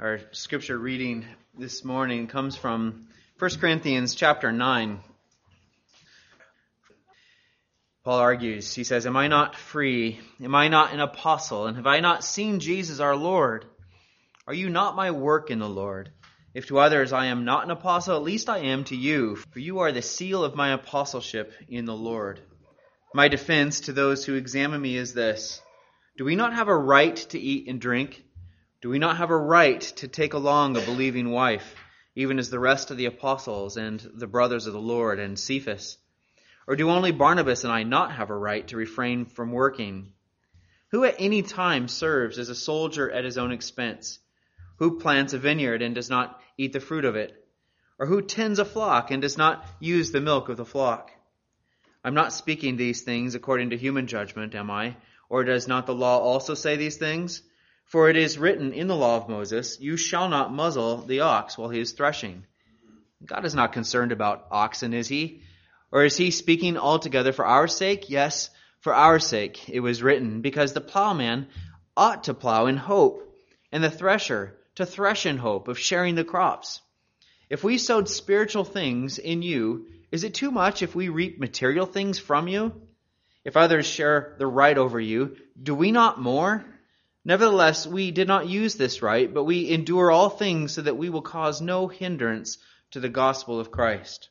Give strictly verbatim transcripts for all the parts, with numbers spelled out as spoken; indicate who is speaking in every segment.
Speaker 1: Our scripture reading this morning comes from First Corinthians chapter nine. Paul argues, he says, Am I not free? Am I not an apostle? And have I not seen Jesus our Lord? Are you not my work in the Lord? If to others I am not an apostle, at least I am to you, for you are the seal of my apostleship in the Lord. My defense to those who examine me is this: do we not have a right to eat and drink? Do we not have a right to take along a believing wife, even as the rest of the apostles and the brothers of the Lord and Cephas? Or do only Barnabas and I not have a right to refrain from working? Who at any time serves as a soldier at his own expense? Who plants a vineyard and does not eat the fruit of it? Or who tends a flock and does not use the milk of the flock? I'm not speaking these things according to human judgment, am I? Or does not the law also say these things? For it is written in the law of Moses, you shall not muzzle the ox while he is threshing. God is not concerned about oxen, is he? Or is he speaking altogether for our sake? Yes, for our sake it was written, because the plowman ought to plow in hope, and the thresher to thresh in hope of sharing the crops. If we sowed spiritual things in you, is it too much if we reap material things from you? If others share the right over you, do we not more? Nevertheless, we did not use this right, but we endure all things so that we will cause no hindrance to the gospel of Christ.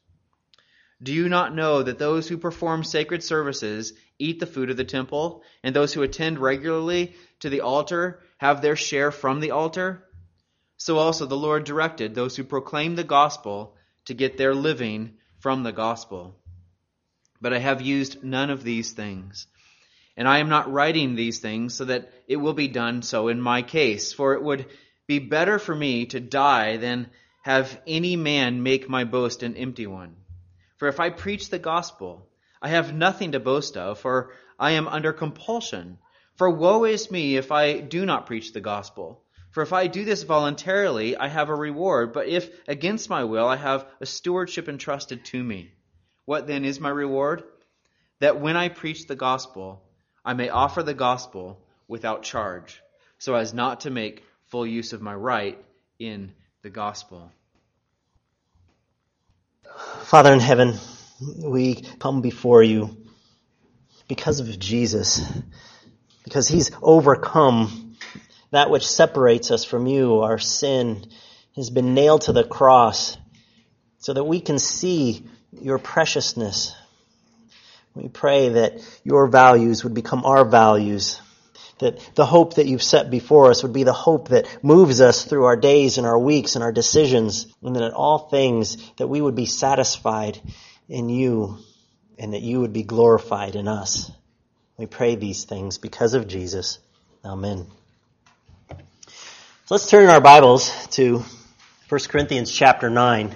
Speaker 1: Do you not know that those who perform sacred services eat the food of the temple, and those who attend regularly to the altar have their share from the altar? So also the Lord directed those who proclaim the gospel to get their living from the gospel. But I have used none of these things. And I am not writing these things so that it will be done so in my case, for it would be better for me to die than have any man make my boast an empty one. For if I preach the gospel, I have nothing to boast of, for I am under compulsion. For woe is me if I do not preach the gospel. For if I do this voluntarily, I have a reward, but if against my will, I have a stewardship entrusted to me. What then is my reward? That when I preach the gospel, I may offer the gospel without charge, so as not to make full use of my right in the gospel.
Speaker 2: Father in heaven, we come before you because of Jesus, because he's overcome that which separates us from you. Our sin has been nailed to the cross so that we can see your preciousness. We pray that your values would become our values, that the hope that you've set before us would be the hope that moves us through our days and our weeks and our decisions, and that in all things that we would be satisfied in you and that you would be glorified in us. We pray these things because of Jesus. Amen. So let's turn our Bibles to First Corinthians chapter nine.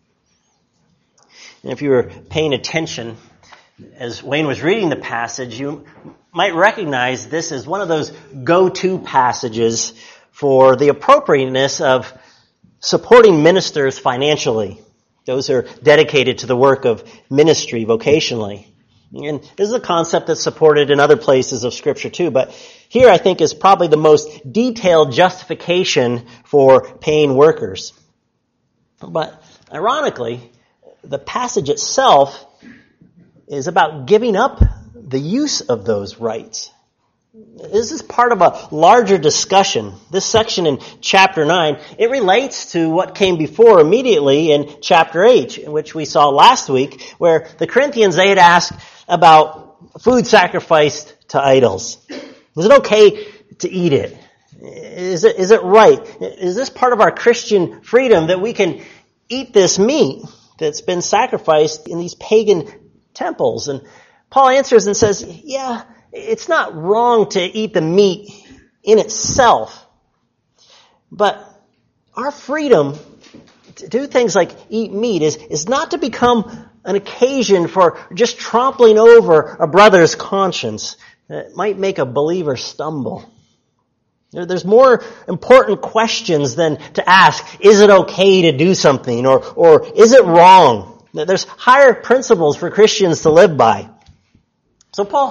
Speaker 2: And if you were paying attention, as Wayne was reading the passage, you might recognize this as one of those go-to passages for the appropriateness of supporting ministers financially, those who are dedicated to the work of ministry vocationally. And this is a concept that's supported in other places of Scripture too, but here I think is probably the most detailed justification for paying workers. But ironically, the passage itself is about giving up the use of those rights. This is part of a larger discussion. This section in chapter nine, it relates to what came before immediately in chapter eight, which we saw last week, where the Corinthians, they had asked about food sacrificed to idols. Is it okay to eat it? Is it, is it right? Is this part of our Christian freedom that we can eat this meat that's been sacrificed in these pagan temples? And Paul answers and says, yeah, it's not wrong to eat the meat in itself, but our freedom to do things like eat meat is, is not to become an occasion for just trampling over a brother's conscience that might make a believer stumble. There's more important questions than to ask, is it okay to do something, or, or is it wrong? There's higher principles for Christians to live by. So Paul,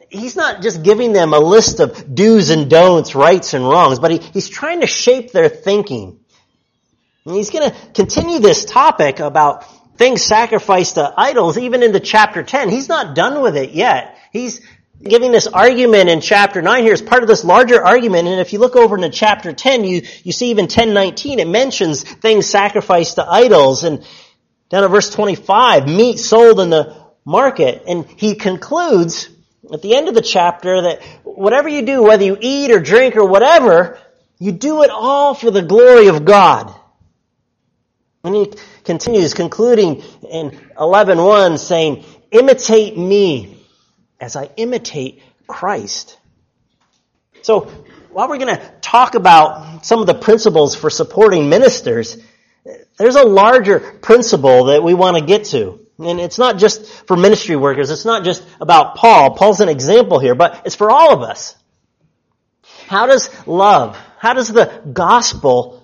Speaker 2: he's not just giving them a list of do's and don'ts, rights and wrongs, but he, he's trying to shape their thinking. And he's going to continue this topic about things sacrificed to idols even into chapter ten. He's not done with it yet. He's giving this argument in chapter nine here as part of this larger argument. And if you look over into chapter ten, you, you see even ten nineteen, it mentions things sacrificed to idols. And down at verse twenty-five, meat sold in the market. And he concludes at the end of the chapter that whatever you do, whether you eat or drink or whatever, you do it all for the glory of God. And he continues, concluding in eleven one, saying, imitate me as I imitate Christ. So, while we're going to talk about some of the principles for supporting ministers, there's a larger principle that we want to get to. And it's not just for ministry workers. It's not just about Paul. Paul's an example here, but it's for all of us. How does love, how does the gospel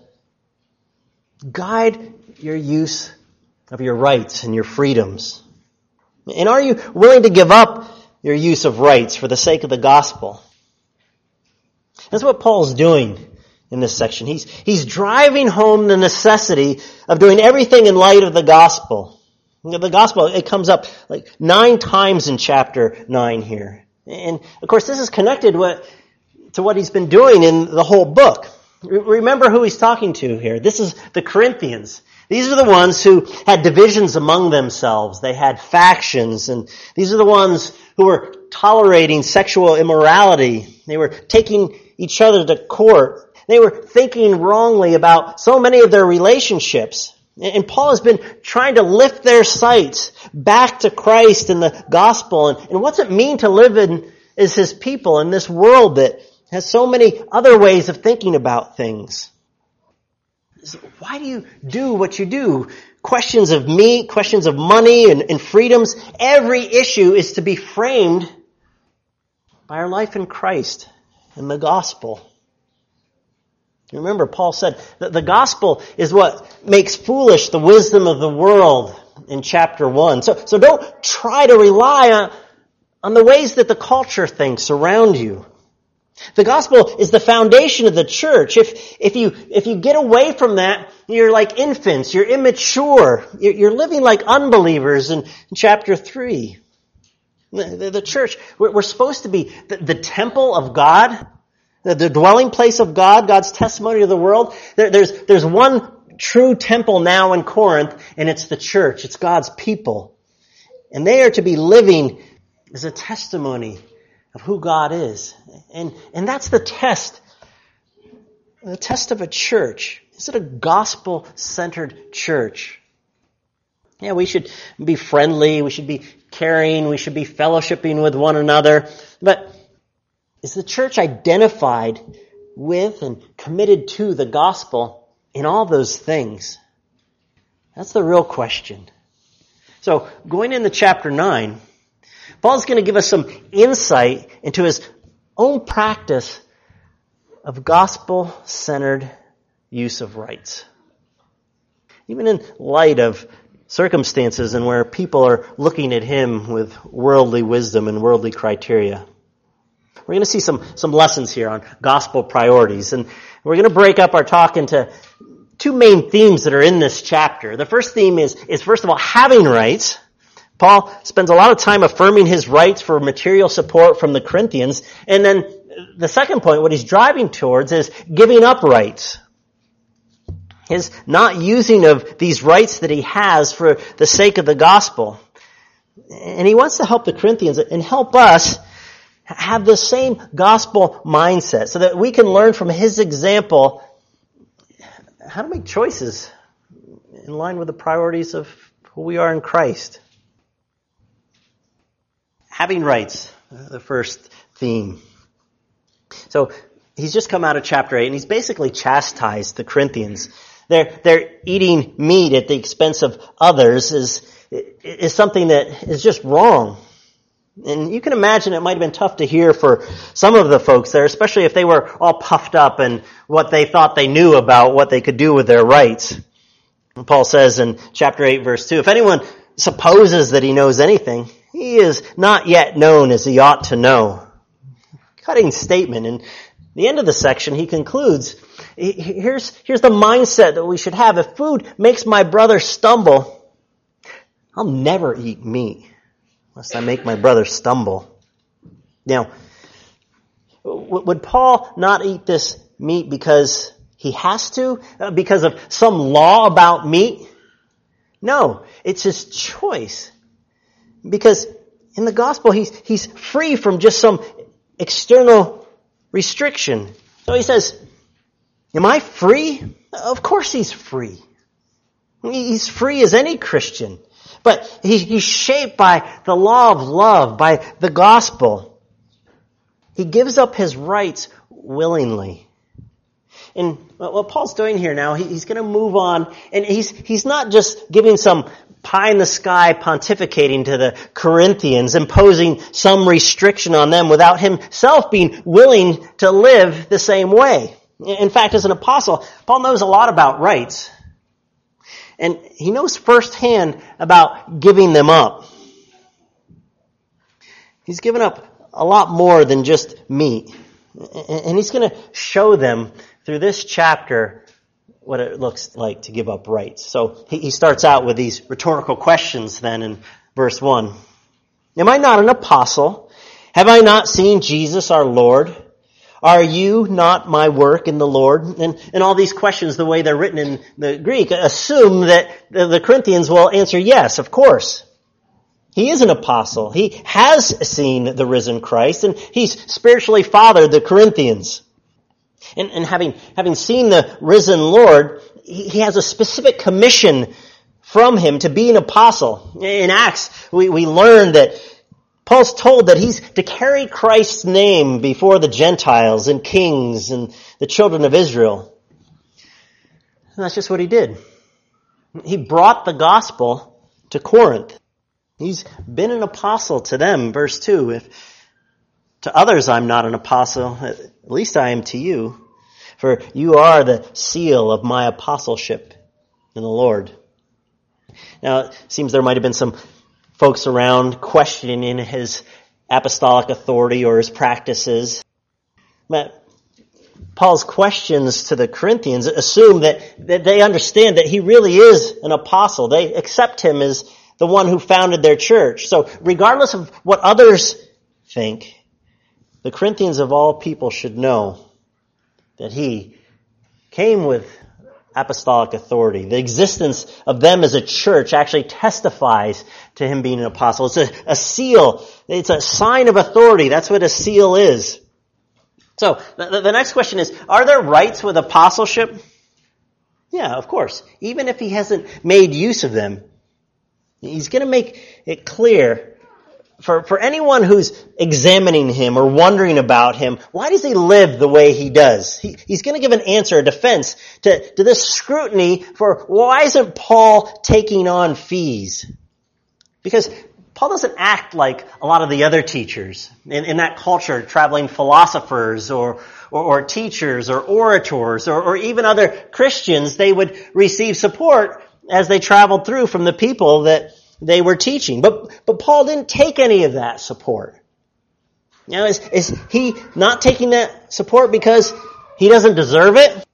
Speaker 2: guide your use of your rights and your freedoms? And are you willing to give up your use of rights for the sake of the gospel? That's what Paul's doing in this section. He's, he's driving home the necessity of doing everything in light of the gospel. The gospel, it comes up like nine times in chapter nine here. And of course, this is connected to what he's been doing in the whole book. Remember who he's talking to here. This is the Corinthians. These are the ones who had divisions among themselves. They had factions, and these are the ones who were tolerating sexual immorality. They were taking each other to court. They were thinking wrongly about so many of their relationships. And Paul has been trying to lift their sights back to Christ and the gospel. And, and what's it mean to live in as his people in this world that has so many other ways of thinking about things? So why do you do what you do? Questions of meat, questions of money and, and freedoms. Every issue is to be framed by our life in Christ and the gospel. Remember, Paul said that the gospel is what makes foolish the wisdom of the world in chapter one. So, so don't try to rely on, on the ways that the culture thinks around you. The gospel is the foundation of the church. If, if you, if you get away from that, you're like infants, you're immature, you're, you're living like unbelievers in, in chapter three. The, the, the church, we're, we're supposed to be the, the temple of God, the, the dwelling place of God, God's testimony to the world. There, there's, there's one true temple now in Corinth, and it's the church. It's God's people. And they are to be living as a testimony of who God is. And, and that's the test. The test of a church. Is it a gospel-centered church? Yeah, we should be friendly. We should be caring. We should be fellowshipping with one another. But is the church identified with and committed to the gospel in all those things? That's the real question. So, going into chapter nine, Paul's going to give us some insight into his own practice of gospel-centered use of rights. Even in light of circumstances and where people are looking at him with worldly wisdom and worldly criteria. We're going to see some, some lessons here on gospel priorities. And we're going to break up our talk into two main themes that are in this chapter. The first theme is, is first of all, having rights. Paul spends a lot of time affirming his rights for material support from the Corinthians. And then the second point, what he's driving towards, is giving up rights. His not using of these rights that he has for the sake of the gospel. And he wants to help the Corinthians and help us have the same gospel mindset so that we can learn from his example how to make choices in line with the priorities of who we are in Christ. Having rights, the first theme. So he's just come out of chapter eight and he's basically chastised the Corinthians. They're, they're eating meat at the expense of others is, is something that is just wrong. And you can imagine it might have been tough to hear for some of the folks there, especially if they were all puffed up and what they thought they knew about what they could do with their rights. And Paul says in chapter eight, verse two, if anyone supposes that he knows anything, he is not yet known as he ought to know. cutting statement. And the end of the section, he concludes, here's, here's the mindset that we should have. If food makes my brother stumble, I'll never eat meat unless I make my brother stumble. Now, would Paul not eat this meat because he has to? Because of some law about meat? No, it's his choice. Because in the gospel, he's, he's free from just some external restriction. So he says, am I free? Of course he's free. He's free as any Christian. But he, he's shaped by the law of love, by the gospel. He gives up his rights willingly. And what Paul's doing here now, he's going to move on, and he's he's not just giving some pie-in-the-sky pontificating to the Corinthians, imposing some restriction on them without himself being willing to live the same way. In fact, as an apostle, Paul knows a lot about rights. And he knows firsthand about giving them up. He's given up a lot more than just meat. And he's going to show them through this chapter what it looks like to give up rights. So he starts out with these rhetorical questions then in verse one. Am I not an apostle? Have I not seen Jesus our Lord? Are you not my work in the Lord? And, and all these questions, the way they're written in the Greek, assume that the, the Corinthians will answer yes, of course. He is an apostle. He has seen the risen Christ, and he's spiritually fathered the Corinthians. And, and having, having seen the risen Lord, he, he has a specific commission from him to be an apostle. In Acts, we, we learn that Paul's told that he's to carry Christ's name before the Gentiles and kings and the children of Israel. And that's just what he did. He brought the gospel to Corinth. He's been an apostle to them, verse two. If to others I'm not an apostle, at least I am to you, for you are the seal of my apostleship in the Lord. Now, it seems there might have been some folks around questioning his apostolic authority or his practices. But Paul's questions to the Corinthians assume that, that they understand that he really is an apostle. They accept him as the one who founded their church. So regardless of what others think, the Corinthians of all people should know that he came with apostolic authority. The existence of them as a church actually testifies to him being an apostle. It's a, a seal. It's a sign of authority. That's what a seal is. So the, the next question is, are there rights with apostleship? Yeah, of course. Even if he hasn't made use of them, he's going to make it clear for, for anyone who's examining him or wondering about him, why does he live the way he does? He, he's going to give an answer, a defense to, to this scrutiny for why isn't Paul taking on fees? Because Paul doesn't act like a lot of the other teachers in, in that culture, traveling philosophers or, or, or teachers or orators or, or even other Christians. They would receive support as they traveled through from the people that they were teaching. But, but Paul didn't take any of that support. Now, is, is he not taking that support because he doesn't deserve it?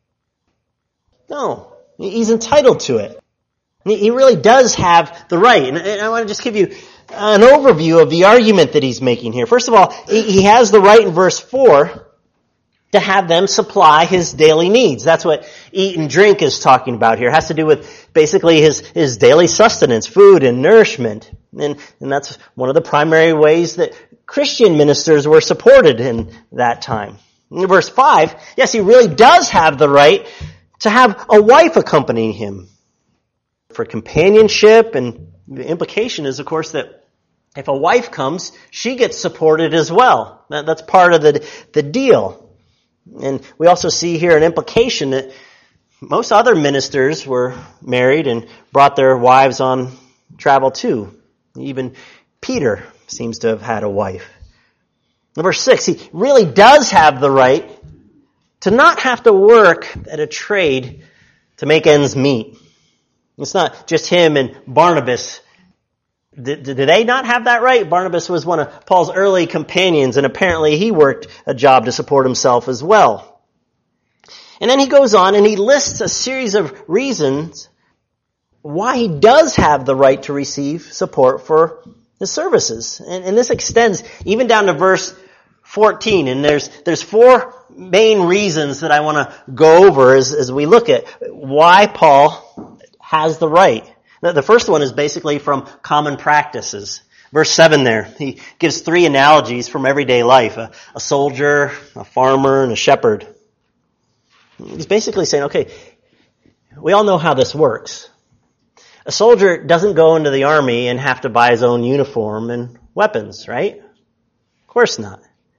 Speaker 2: No. He's entitled to it. He really does have the right. And I want to just give you an overview of the argument that he's making here. First of all, he has the right in verse four to have them supply his daily needs. That's what eat and drink is talking about here. It has to do with basically his, his daily sustenance, food and nourishment. And, and that's one of the primary ways that Christian ministers were supported in that time. In verse five, yes, he really does have the right to have a wife accompanying him for companionship. And the implication is, of course, that if a wife comes, she gets supported as well. That, that's part of the, the deal. And we also see here an implication that most other ministers were married and brought their wives on travel too. Even Peter seems to have had a wife. Number six, he really does have the right to not have to work at a trade to make ends meet. It's not just him and Barnabas Did, did they not have that right? Barnabas was one of Paul's early companions, and apparently he worked a job to support himself as well. And then he goes on and he lists a series of reasons why he does have the right to receive support for his services. And, and this extends even down to verse fourteen. And there's there's four main reasons that I want to go over as, as we look at why Paul has the right. The first one is basically from common practices. Verse seven there, he gives three analogies from everyday life. A, a soldier, a farmer, and a shepherd. He's basically saying, okay, we all know how this works. A soldier doesn't go into the army and have to buy his own uniform and weapons, right? Of course not.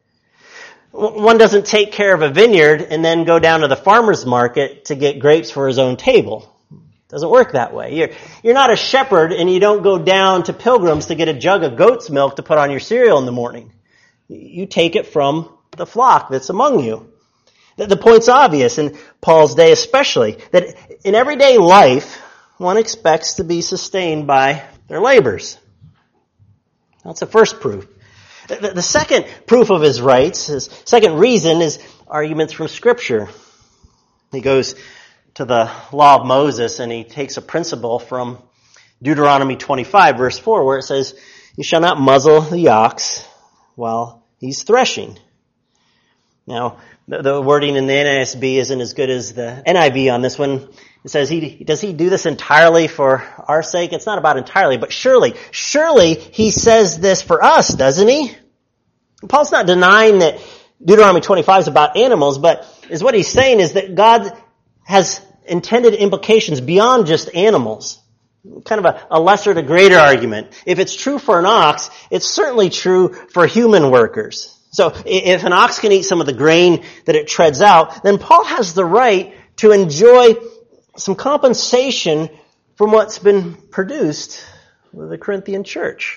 Speaker 2: One doesn't take care of a vineyard and then go down to the farmer's market to get grapes for his own table. Doesn't work that way. You're, you're not a shepherd and you don't go down to Pilgrims to get a jug of goat's milk to put on your cereal in the morning. You take it from the flock that's among you. The, the point's obvious in Paul's day especially, that in everyday life, one expects to be sustained by their labors. That's the first proof. The, the second proof of his rights, his second reason, is arguments from Scripture. He goes to the law of Moses, and he takes a principle from Deuteronomy twenty-five, verse four, where it says, "You shall not muzzle the ox while he's threshing." Now, the, the wording in the N A S B isn't as good as the N I V on this one. It says, he, does he do this entirely for our sake? It's not about entirely, but surely, surely he says this for us, doesn't he? Paul's not denying that Deuteronomy twenty-five is about animals, but is what he's saying is that God has intended implications beyond just animals. Kind of a, a lesser to greater argument. If it's true for an ox, it's certainly true for human workers. So if an ox can eat some of the grain that it treads out, then Paul has the right to enjoy some compensation from what's been produced with the Corinthian church.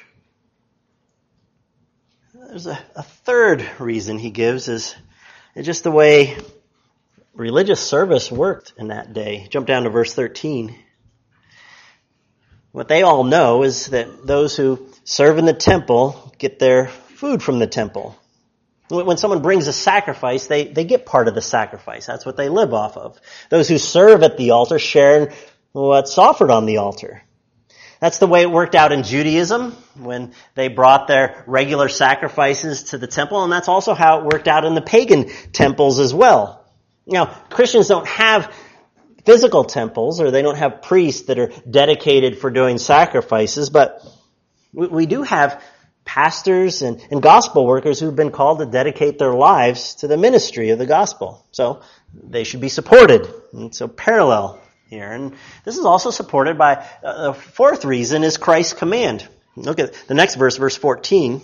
Speaker 2: There's a, a third reason he gives is just the way religious service worked in that day. Jump down to verse thirteen. What they all know is that those who serve in the temple get their food from the temple. When someone brings a sacrifice, they, they get part of the sacrifice. That's what they live off of. Those who serve at the altar share in what's offered on the altar. That's the way it worked out in Judaism when they brought their regular sacrifices to the temple, and that's also how it worked out in the pagan temples as well. Now, Christians don't have physical temples, or they don't have priests that are dedicated for doing sacrifices, but we, we do have pastors and, and gospel workers who've been called to dedicate their lives to the ministry of the gospel. So they should be supported. And so parallel here. And this is also supported by uh, the fourth reason is Christ's command. Look at the next verse, verse fourteen.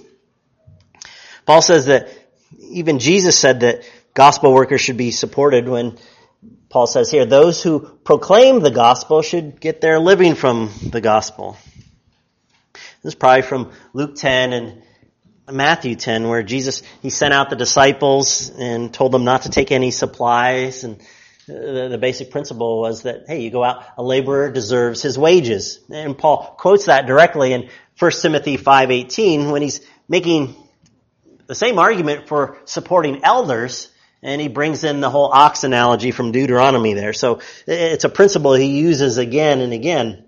Speaker 2: Paul says that even Jesus said that gospel workers should be supported when Paul says here, those who proclaim the gospel should get their living from the gospel. This is probably from Luke ten and Matthew ten, where Jesus, he sent out the disciples and told them not to take any supplies. And the, the basic principle was that, hey, you go out, a laborer deserves his wages. And Paul quotes that directly in First Timothy five eighteen when he's making the same argument for supporting elders. And he brings in the whole ox analogy from Deuteronomy there. So it's a principle he uses again and again.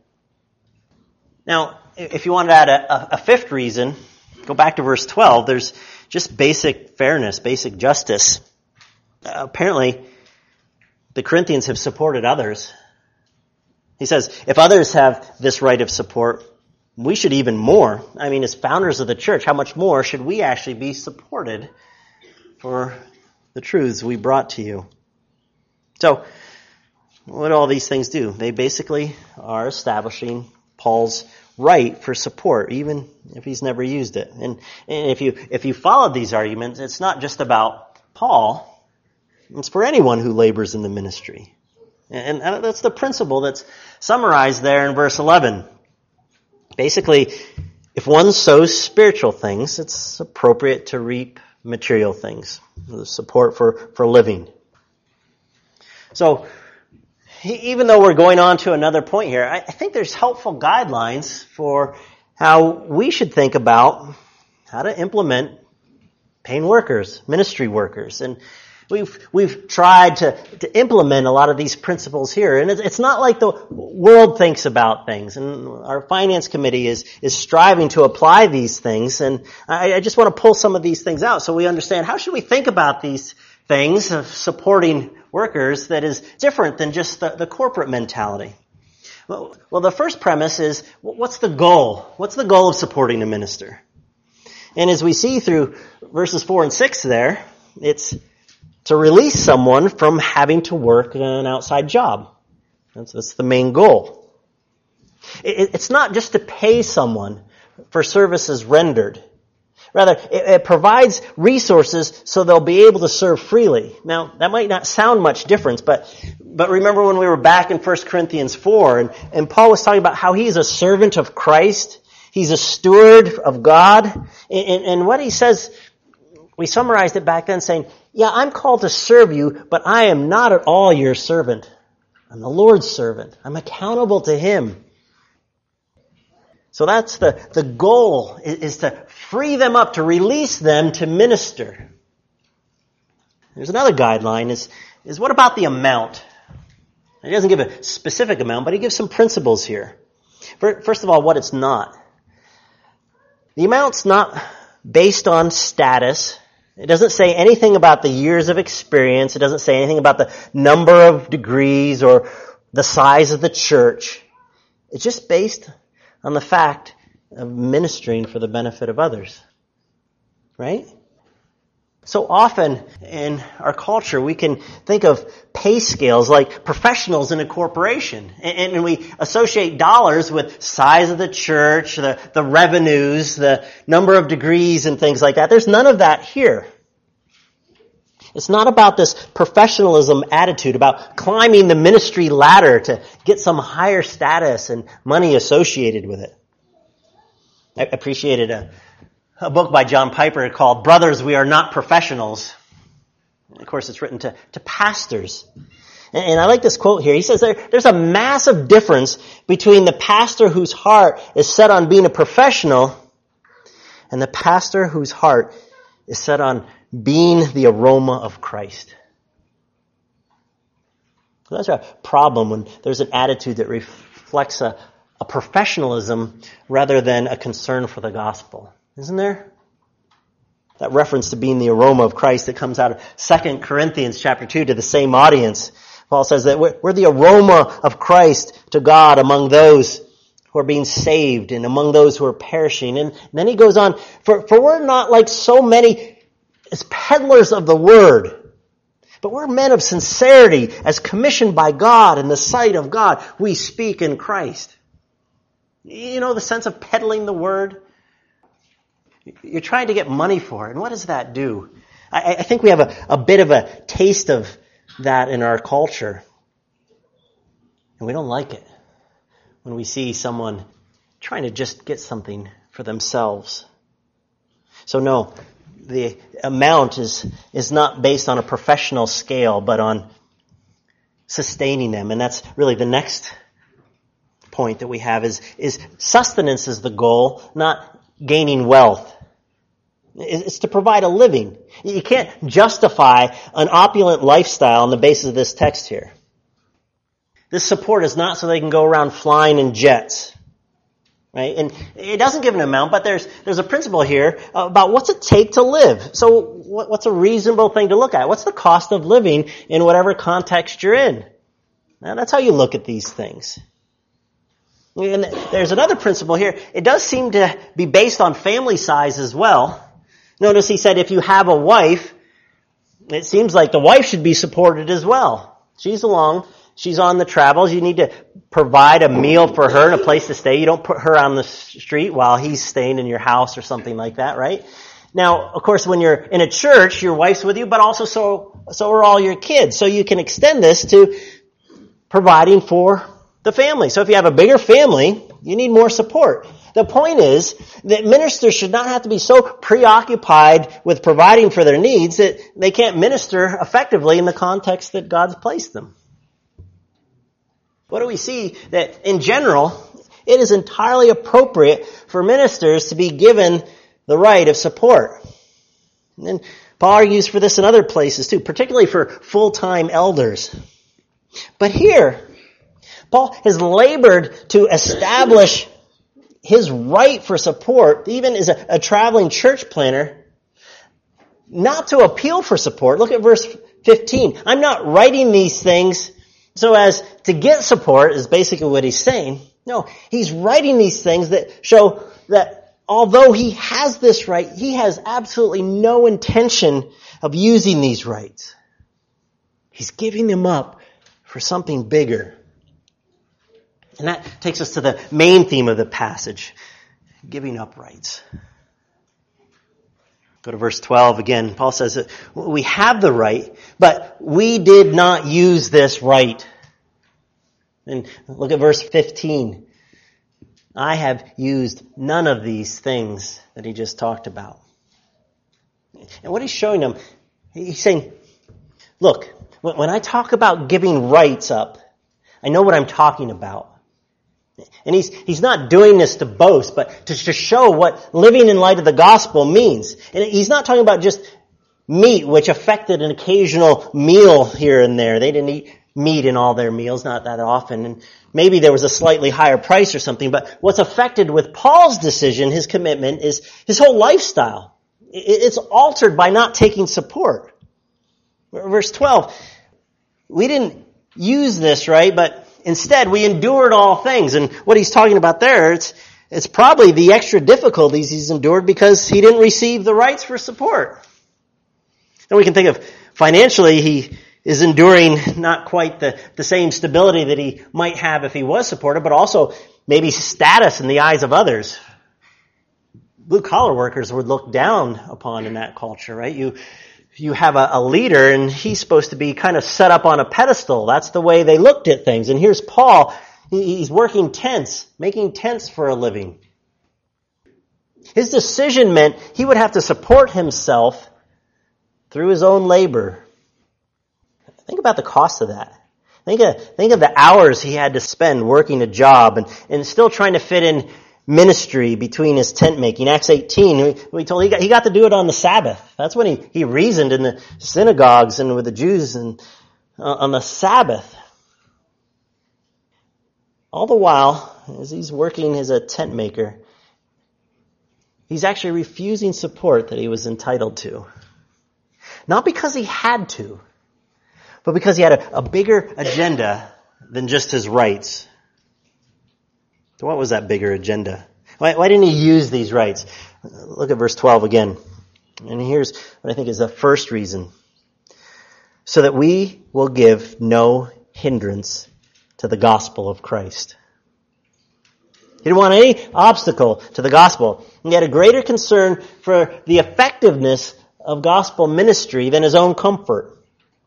Speaker 2: Now, if you want to add a, a fifth reason, go back to verse twelve. There's just basic fairness, basic justice. Uh, apparently, the Corinthians have supported others. He says, if others have this right of support, we should even more. I mean, as founders of the church, how much more should we actually be supported for the truths we brought to you? So, what do all these things do? They basically are establishing Paul's right for support, even if he's never used it. And, and if you if you followed these arguments, it's not just about Paul. It's for anyone who labors in the ministry. And, and that's the principle that's summarized there in verse eleven. Basically, if one sows spiritual things, it's appropriate to reap material things, the support for, for living. So, even though we're going on to another point here, I think there's helpful guidelines for how we should think about how to implement paying workers, ministry workers. And we've we've tried to, to implement a lot of these principles here. And it's, it's not like the world thinks about things. And our finance committee is, is striving to apply these things. And I, I just want to pull some of these things out so we understand how should we think about these things of supporting workers that is different than just the, the corporate mentality. Well, well, the first premise is, what's the goal? What's the goal of supporting a minister? And as we see through verses four and six there, it's to release someone from having to work an outside job. That's, that's the main goal. It, it's not just to pay someone for services rendered. Rather, it, it provides resources so they'll be able to serve freely. Now, that might not sound much difference, but but remember when we were back in First Corinthians four, and, and Paul was talking about how he's a servant of Christ. He's a steward of God. And, and, and what he says, we summarized it back then saying, yeah, I'm called to serve you, but I am not at all your servant. I'm the Lord's servant. I'm accountable to Him. So that's the, the goal, is, is to free them up, to release them to minister. There's another guideline, is, is what about the amount? He doesn't give a specific amount, but he gives some principles here. First of all, what it's not. The amount's not based on status. It doesn't say anything about the years of experience. It doesn't say anything about the number of degrees or the size of the church. It's just based on the fact of ministering for the benefit of others. Right? So often in our culture, we can think of pay scales like professionals in a corporation. And, and we associate dollars with size of the church, the, the revenues, the number of degrees and things like that. There's none of that here. It's not about this professionalism attitude, about climbing the ministry ladder to get some higher status and money associated with it. I appreciated a A book by John Piper called Brothers, We Are Not Professionals. Of course, it's written to, to pastors. And, and I like this quote here. He says there, there's a massive difference between the pastor whose heart is set on being a professional and the pastor whose heart is set on being the aroma of Christ. So that's a problem when there's an attitude that reflects a, a professionalism rather than a concern for the gospel. Isn't there? That reference to being the aroma of Christ that comes out of Second Corinthians chapter two to the same audience. Paul says that we're, we're the aroma of Christ to God among those who are being saved and among those who are perishing. And, and then he goes on, for, for we're not like so many as peddlers of the word, but we're men of sincerity as commissioned by God in the sight of God. We speak in Christ. You know the sense of peddling the word? You're trying to get money for it. And what does that do? I, I think we have a, a bit of a taste of that in our culture. And we don't like it when we see someone trying to just get something for themselves. So no, the amount is, is not based on a professional scale, but on sustaining them. And that's really the next point that we have is, is sustenance is the goal, not gaining wealth. It's to provide a living. You can't justify an opulent lifestyle on the basis of this text here. This support is not so they can go around flying in jets. Right? And it doesn't give an amount, but there's there's a principle here about what's it take to live. So what's a reasonable thing to look at? What's the cost of living in whatever context you're in? Now, that's how you look at these things. And there's another principle here. It does seem to be based on family size as well. Notice he said if you have a wife, it seems like the wife should be supported as well. She's along. She's on the travels. You need to provide a meal for her and a place to stay. You don't put her on the street while he's staying in your house or something like that, right? Now, of course, when you're in a church, your wife's with you, but also so, so are all your kids. So you can extend this to providing for the family. So if you have a bigger family, you need more support. The point is that ministers should not have to be so preoccupied with providing for their needs that they can't minister effectively in the context that God's placed them. What do we see? That in general, It is entirely appropriate for ministers to be given the right of support. And then Paul argues for this in other places too, particularly for full-time elders. But here, Paul has labored to establish his right for support, even as a, a traveling church planner, not to appeal for support. Look at verse fifteen. I'm not writing these things so as to get support, is basically what he's saying. No, he's writing these things that show that although he has this right, he has absolutely no intention of using these rights. He's giving them up for something bigger. And that takes us to the main theme of the passage, giving up rights. Go to verse twelve again. Paul says that we have the right, but we did not use this right. And look at verse fifteen. I have used none of these things that he just talked about. And what he's showing them, he's saying, look, when I talk about giving rights up, I know what I'm talking about. And he's he's not doing this to boast, but to, to show what living in light of the gospel means. And he's not talking about just meat, which affected an occasional meal here and there. They didn't eat meat in all their meals, not that often. And maybe there was a slightly higher price or something. But what's affected with Paul's decision, his commitment, is his whole lifestyle. It's altered by not taking support. Verse twelve, we didn't use this, right? But instead, we endured all things. And what he's talking about there, it's, it's probably the extra difficulties he's endured because he didn't receive the rights for support. And we can think of financially, he is enduring not quite the, the same stability that he might have if he was supported, but also maybe status in the eyes of others. Blue-collar workers were looked down upon in that culture, right? You You have a, a leader, and he's supposed to be kind of set up on a pedestal. That's the way they looked at things. And here's Paul. He, he's working tents, making tents for a living. His decision meant he would have to support himself through his own labor. Think about the cost of that. Think of, think of the hours he had to spend working a job and, and still trying to fit in ministry between his tent making. Acts eighteen, we, we told he got, he got to do it on the Sabbath. That's when he, he reasoned in the synagogues and with the Jews and uh, on the Sabbath. All the while, as he's working as a tent maker, he's actually refusing support that he was entitled to. Not because he had to, but because he had a, a bigger agenda than just his rights. So what was that bigger agenda? Why, why didn't he use these rights? Look at verse twelve again. And here's what I think is the first reason. So that we will give no hindrance to the gospel of Christ. He didn't want any obstacle to the gospel. He had a greater concern for the effectiveness of gospel ministry than his own comfort.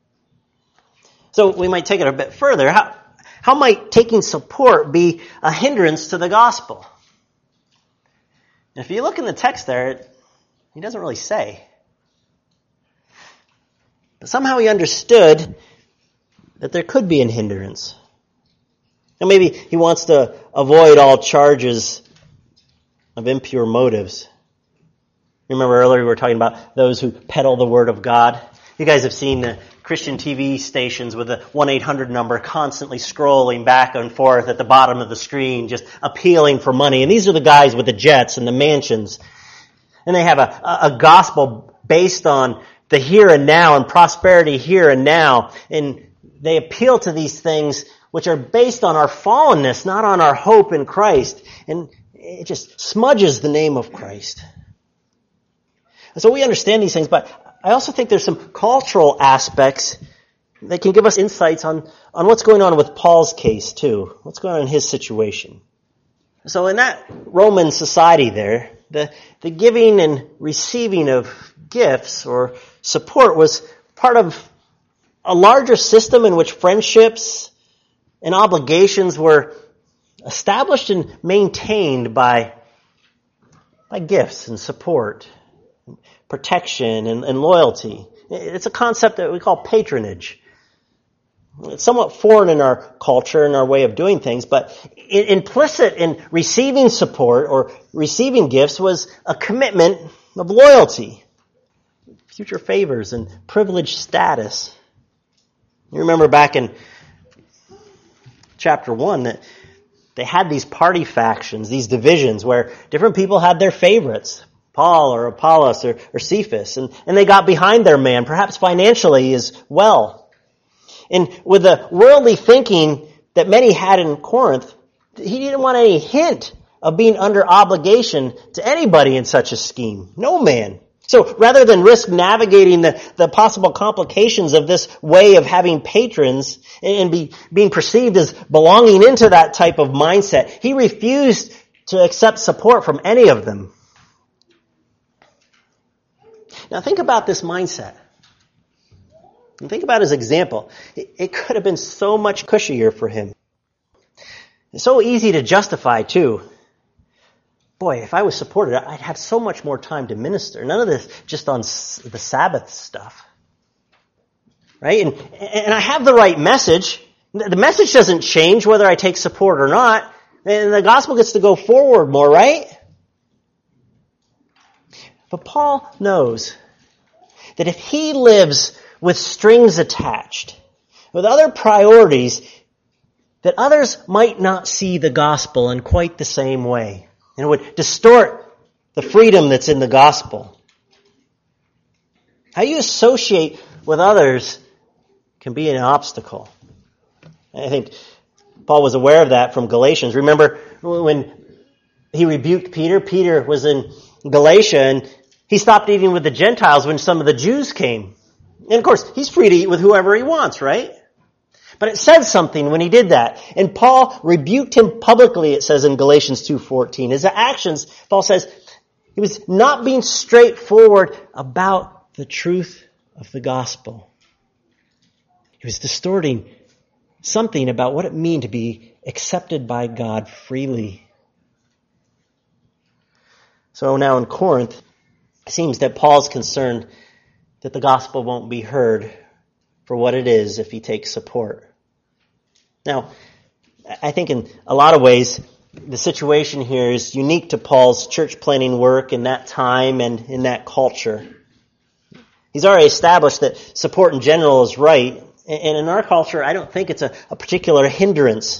Speaker 2: So we might take it a bit further. How, how might taking support be a hindrance to the gospel? If you look in the text there, he doesn't really say. But somehow he understood that there could be a hindrance. And maybe he wants to avoid all charges of impure motives. Remember earlier we were talking about those who peddle the word of God. You guys have seen the Christian T V stations with the one eight hundred number constantly scrolling back and forth at the bottom of the screen, just appealing for money. And these are the guys with the jets and the mansions. And they have a, a gospel based on the here and now and prosperity here and now. And they appeal to these things which are based on our fallenness, not on our hope in Christ. And it just smudges the name of Christ. And so we understand these things, but I also think there's some cultural aspects that can give us insights on, on what's going on with Paul's case too. What's going on in his situation. So in that Roman society there, the, the giving and receiving of gifts or support was part of a larger system in which friendships and obligations were established and maintained by, by gifts and support, protection and, and loyalty. It's a concept that we call patronage. It's somewhat foreign in our culture and our way of doing things, but implicit in receiving support or receiving gifts was a commitment of loyalty, future favors, and privileged status. You remember back in chapter one that they had these party factions, these divisions where different people had their favorites, Paul or Apollos or, or Cephas, and, and they got behind their man, perhaps financially as well. And with the worldly thinking that many had in Corinth, he didn't want any hint of being under obligation to anybody in such a scheme. No man. So rather than risk navigating the, the possible complications of this way of having patrons and be, being perceived as belonging into that type of mindset, he refused to accept support from any of them. Now think about this mindset. And think about his example. It, it could have been so much cushier for him. It's so easy to justify, too. Boy, if I was supported, I'd have so much more time to minister. None of this just on the Sabbath stuff. Right? And, and I have the right message. The message doesn't change whether I take support or not. And the gospel gets to go forward more, right? But Paul knows that if he lives with strings attached, with other priorities, that others might not see the gospel in quite the same way. And it would distort the freedom that's in the gospel. How you associate with others can be an obstacle. I think Paul was aware of that from Galatians. Remember when he rebuked Peter? Peter was in Galatia and he stopped eating with the Gentiles when some of the Jews came. And of course, he's free to eat with whoever he wants, right? But it said something when he did that. And Paul rebuked him publicly, it says in Galatians two fourteen. His actions, Paul says, he was not being straightforward about the truth of the gospel. He was distorting something about what it means to be accepted by God freely. So now in Corinth, it seems that Paul's concerned that the gospel won't be heard for what it is if he takes support. Now, I think in a lot of ways, the situation here is unique to Paul's church planning work in that time and in that culture. He's already established that support in general is right, and in our culture, I don't think it's a, a particular hindrance.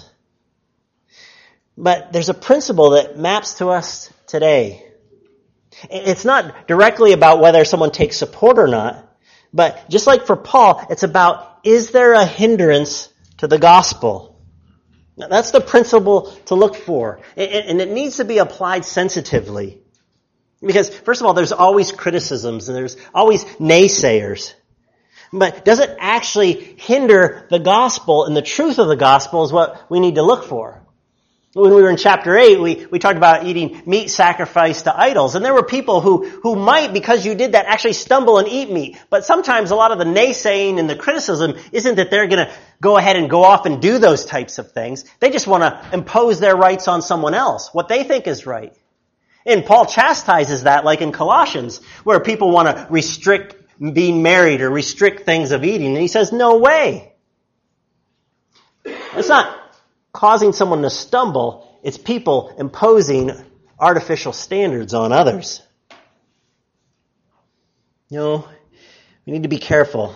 Speaker 2: But there's a principle that maps to us today. It's not directly about whether someone takes support or not, but just like for Paul, it's about, is there a hindrance to the gospel? Now, that's the principle to look for, and it needs to be applied sensitively. Because, first of all, there's always criticisms, and there's always naysayers. But does it actually hinder the gospel, and the truth of the gospel is what we need to look for? When we were in chapter eight, we, we talked about eating meat sacrificed to idols. And there were people who, who might, because you did that, actually stumble and eat meat. But sometimes a lot of the naysaying and the criticism isn't that they're going to go ahead and go off and do those types of things. They just want to impose their rights on someone else, what they think is right. And Paul chastises that, like in Colossians, where people want to restrict being married or restrict things of eating. And he says, no way. It's not causing someone to stumble, it's people imposing artificial standards on others. You know, we need to be careful.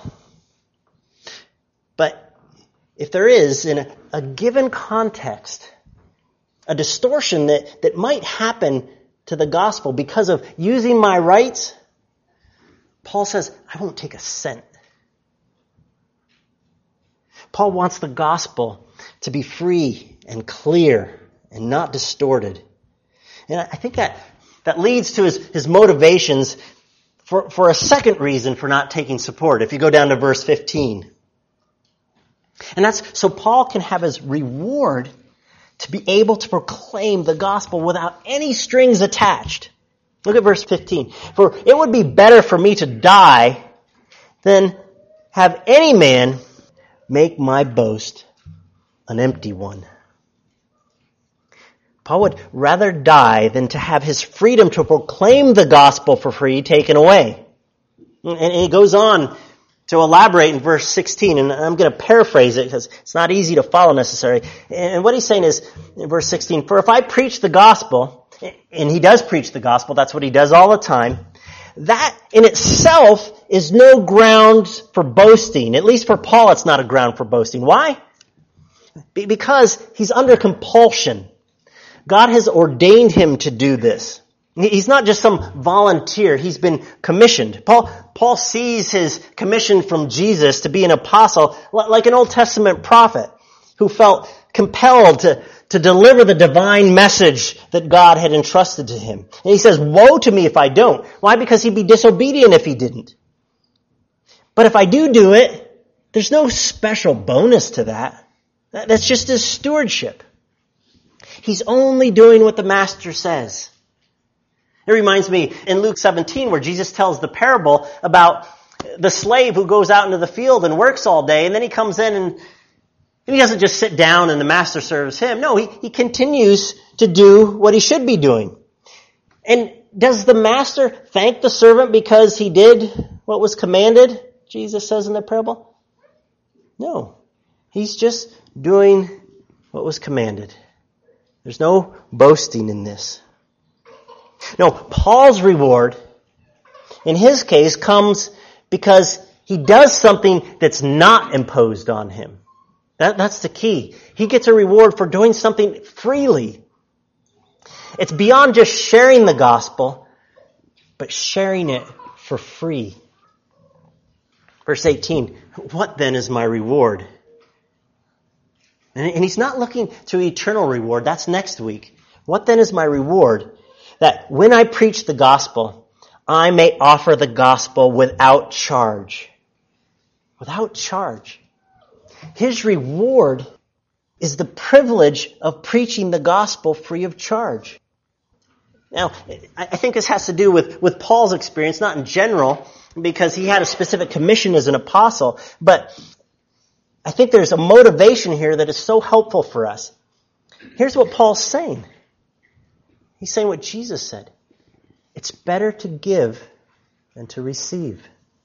Speaker 2: But if there is, in a, a given context, a distortion that, that might happen to the gospel because of using my rights, Paul says, I won't take a cent. Paul wants the gospel to be free and clear and not distorted. And I think that, that leads to his, his motivations for, for a second reason for not taking support. If you go down to verse fifteen. And that's so Paul can have his reward to be able to proclaim the gospel without any strings attached. Look at verse fifteen. For it would be better for me to die than have any man make my boast an empty one. Paul would rather die than to have his freedom to proclaim the gospel for free taken away. And he goes on to elaborate in verse sixteen, and I'm going to paraphrase it because it's not easy to follow necessarily. And what he's saying is, in verse sixteen, for if I preach the gospel, and he does preach the gospel, that's what he does all the time, that in itself is no ground for boasting. At least for Paul, it's not a ground for boasting. Why? Because he's under compulsion. God has ordained him to do this. He's not just some volunteer. He's been commissioned. Paul, Paul sees his commission from Jesus to be an apostle like an Old Testament prophet who felt compelled to, to deliver the divine message that God had entrusted to him. And he says, woe to me if I don't. Why? Because he'd be disobedient if he didn't. But if I do do it, there's no special bonus to that. That's just his stewardship. He's only doing what the master says. It reminds me in Luke seventeen where Jesus tells the parable about the slave who goes out into the field and works all day, and then he comes in and, and he doesn't just sit down and the master serves him. No, he, he continues to do what he should be doing. And does the master thank the servant because he did what was commanded, Jesus says in the parable? No. He's just doing what was commanded. There's no boasting in this. No, Paul's reward, in his case, comes because he does something that's not imposed on him. That, that's the key. He gets a reward for doing something freely. It's beyond just sharing the gospel, but sharing it for free. Verse eighteen, what then is my reward? And, and he's not looking to eternal reward. That's next week. What then is my reward? That when I preach the gospel, I may offer the gospel without charge. Without charge. His reward is the privilege of preaching the gospel free of charge. Now, I think this has to do with, with Paul's experience, not in general, because he had a specific commission as an apostle, but I think there's a motivation here that is so helpful for us. Here's what Paul's saying. He's saying what Jesus said. It's better to give than to receive.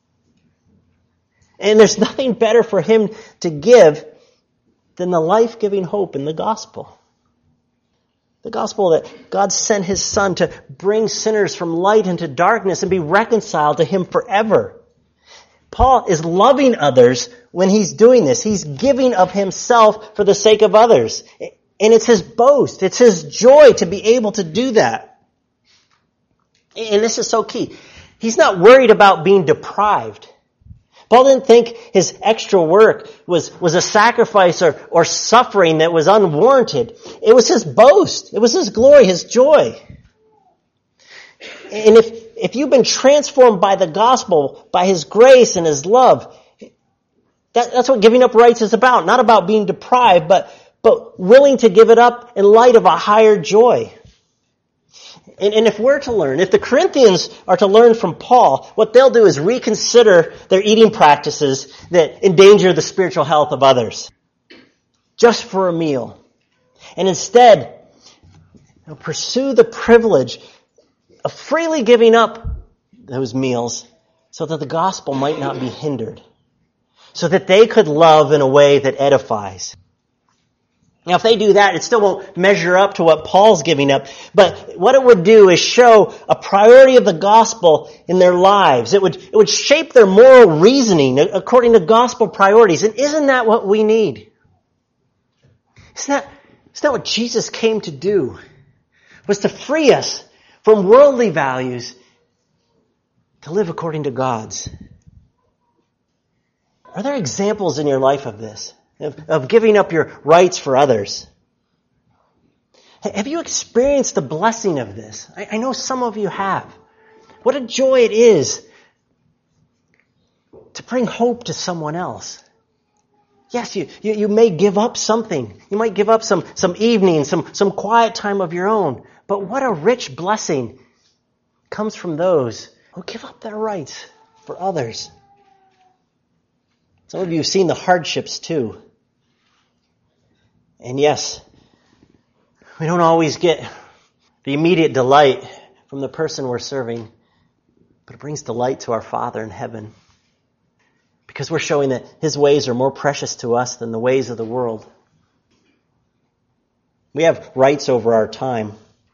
Speaker 2: And there's nothing better for him to give than the life-giving hope in the gospel. The gospel that God sent his Son to bring sinners from light into darkness and be reconciled to him forever. Paul is loving others when he's doing this. He's giving of himself for the sake of others. And it's his boast. It's his joy to be able to do that. And this is so key. He's not worried about being deprived. Paul didn't think his extra work was, was a sacrifice or, or suffering that was unwarranted. It was his boast. It was his glory, his joy. And if, if you've been transformed by the gospel, by his grace and his love, that, that's what giving up rights is about. Not about being deprived, but but willing to give it up in light of a higher joy. And, and if we're to learn, if the Corinthians are to learn from Paul, what they'll do is reconsider their eating practices that endanger the spiritual health of others. Just for a meal. And instead, you know, pursue the privilege of freely giving up those meals so that the gospel might not be hindered. So that they could love in a way that edifies. Now, if they do that, it still won't measure up to what Paul's giving up. But what it would do is show a priority of the gospel in their lives. It would, it would shape their moral reasoning according to gospel priorities. And isn't that what we need? Isn't that, isn't that what Jesus came to do? Was to free us from worldly values to live according to God's. Are there examples in your life of this? Of, of giving up your rights for others? Have you experienced the blessing of this? I, I know some of you have. What a joy it is to bring hope to someone else. Yes, you, you, you may give up something. You might give up some, some evening, some, some quiet time of your own. But what a rich blessing comes from those who give up their rights for others. Some of you have seen the hardships too. And yes, we don't always get the immediate delight from the person we're serving, but it brings delight to our Father in heaven. because we're showing that his ways are more precious to us than the ways of the world. We have rights over our time,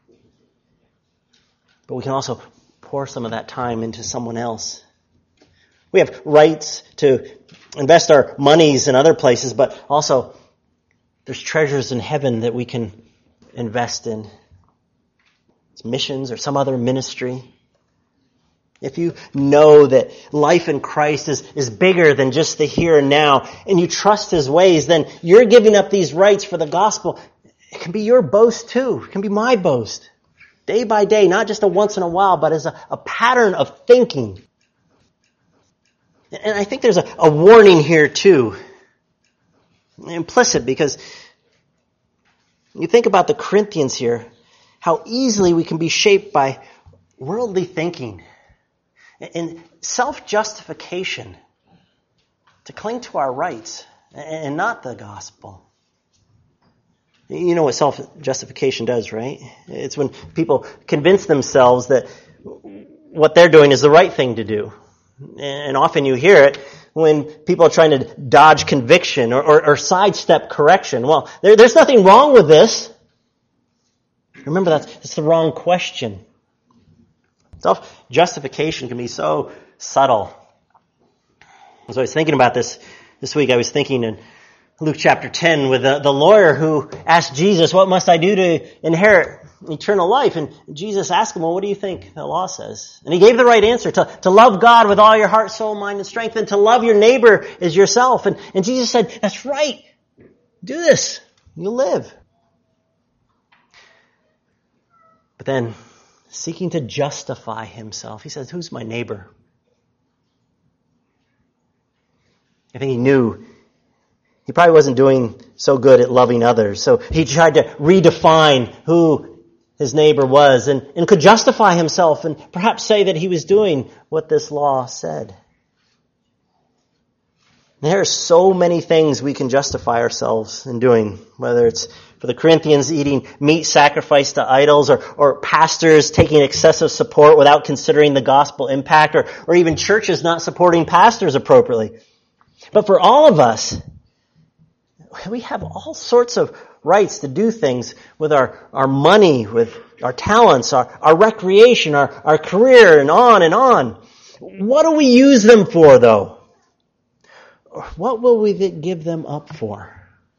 Speaker 2: but we can also pour some of that time into someone else. We have rights to invest our monies in other places, but also there's treasures in heaven that we can invest in. It's missions or some other ministry. If you know that life in Christ is, is bigger than just the here and now, and you trust his ways, then you're giving up these rights for the gospel. It can be your boast too. It can be my boast. Day by day, not just a once in a while, but as a, a pattern of thinking. And I think there's a, a warning here too. Implicit, because you think about the Corinthians here, how easily we can be shaped by worldly thinking and self-justification to cling to our rights and not the gospel. You know what self-justification does, right? It's when people convince themselves that what they're doing is the right thing to do. And often you hear it when people are trying to dodge conviction or, or, or sidestep correction. Well, there, there's nothing wrong with this. Remember, that's, that's the wrong question. Self-justification can be so subtle. As I was thinking about this this week, I was thinking in Luke chapter ten with the, the lawyer who asked Jesus, what must I do to inherit eternal life? And Jesus asked him, well, what do you think the law says? And he gave the right answer, to, to love God with all your heart, soul, mind, and strength, and to love your neighbor as yourself. And, and Jesus said, that's right. Do this. You'll live. But then, seeking to justify himself, he says, who's my neighbor? I think he knew he probably wasn't doing so good at loving others. So he tried to redefine who his neighbor was and, and could justify himself and perhaps say that he was doing what this law said. And there are so many things we can justify ourselves in doing, whether it's for the Corinthians eating meat sacrificed to idols, or, or pastors taking excessive support without considering the gospel impact, or, or even churches not supporting pastors appropriately. But for all of us, we have all sorts of rights to do things with our, our money, with our talents, our, our recreation, our, our career, and on and on. What do we use them for, though? What will we give them up for?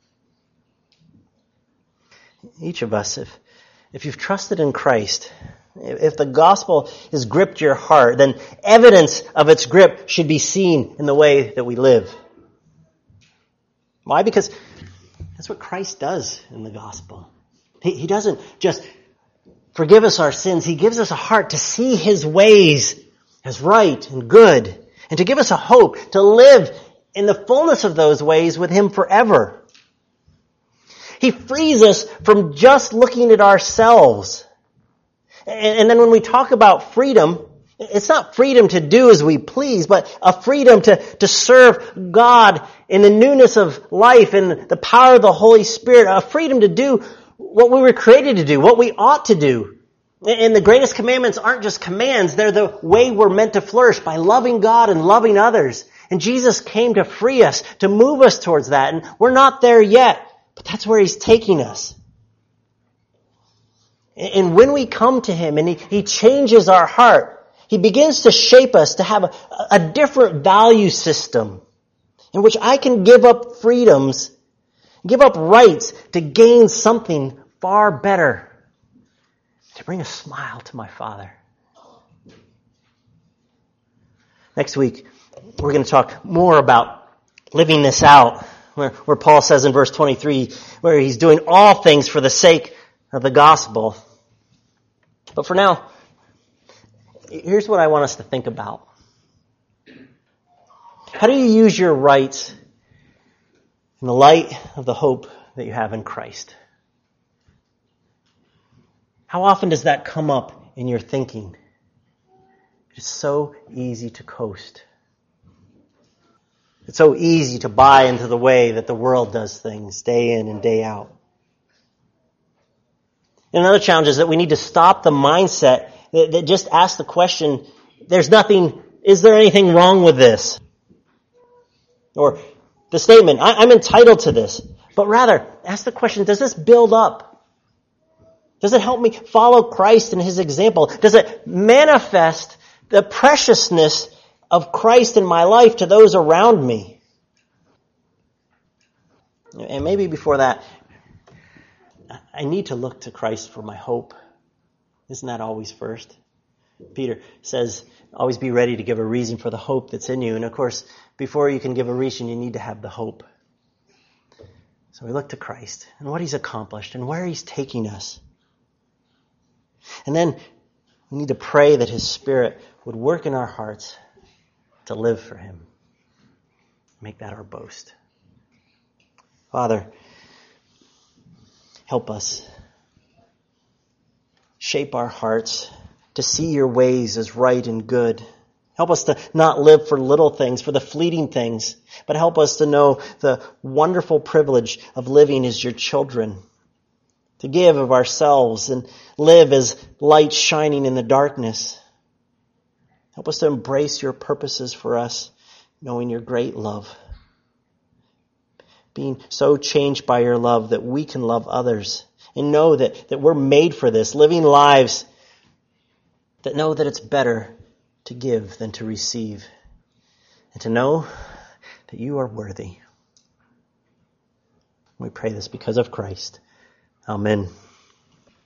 Speaker 2: Each of us, if, if you've trusted in Christ, if the gospel has gripped your heart, then evidence of its grip should be seen in the way that we live. Why? Because that's what Christ does in the gospel. He, he doesn't just forgive us our sins. He gives us a heart to see his ways as right and good, and to give us a hope to live in the fullness of those ways with him forever. He frees us from just looking at ourselves. And, and then when we talk about freedom, it's not freedom to do as we please, but a freedom to, to serve God in the newness of life and the power of the Holy Spirit. A freedom to do what we were created to do, what we ought to do. And the greatest commandments aren't just commands. They're the way we're meant to flourish, by loving God and loving others. And Jesus came to free us, to move us towards that. And we're not there yet, but that's where he's taking us. And when we come to him and he, he changes our heart, he begins to shape us to have a, a different value system in which I can give up freedoms, give up rights to gain something far better, to bring a smile to my Father. Next week, we're going to talk more about living this out, where, where Paul says in verse twenty-three, where he's doing all things for the sake of the gospel. But for now, here's what I want us to think about. How do you use your rights in the light of the hope that you have in Christ? How often does that come up in your thinking? It's so easy to coast. It's so easy to buy into the way that the world does things day in and day out. And another challenge is that we need to stop the mindset that, that just asks the question, there's nothing, is there anything wrong with this? Or the statement, I, I'm entitled to this. But rather, ask the question, does this build up? Does it help me follow Christ and his example? Does it manifest the preciousness of Christ in my life to those around me? And maybe before that, I need to look to Christ for my hope. Isn't that always first? Peter says, always be ready to give a reason for the hope that's in you. And of course, before you can give a reason, you need to have the hope. So we look to Christ and what he's accomplished and where he's taking us. And then we need to pray that his Spirit would work in our hearts to live for him. Make that our boast. Father, help us. Shape our hearts to see your ways as right and good. Help us to not live for little things, for the fleeting things, but help us to know the wonderful privilege of living as your children, to give of ourselves and live as light shining in the darkness. Help us to embrace your purposes for us, knowing your great love. Being so changed by your love that we can love others and know that, that we're made for this, living lives that know that it's better to give than to receive, and to know that you are worthy. We pray this because of Christ. Amen.